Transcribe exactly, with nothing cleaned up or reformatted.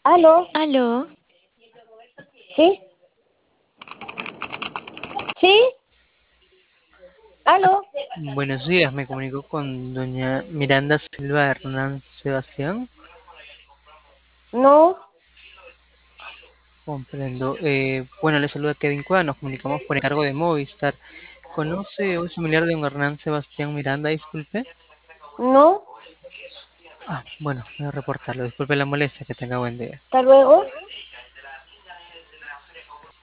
¿Aló? Aló, ¿Sí? ¿Sí? ¿Aló? Buenos días, me comunico con doña Miranda Silva Hernán Sebastián. No, Comprendo. Eh, bueno, le saluda Kevin Cueva, nos comunicamos por encargo de Movistar. ¿Conoce un familiar de don Hernán Sebastián Miranda, disculpe? no. Ah, bueno, voy a reportarlo, disculpe la molestia, que tenga buen día. Hasta luego.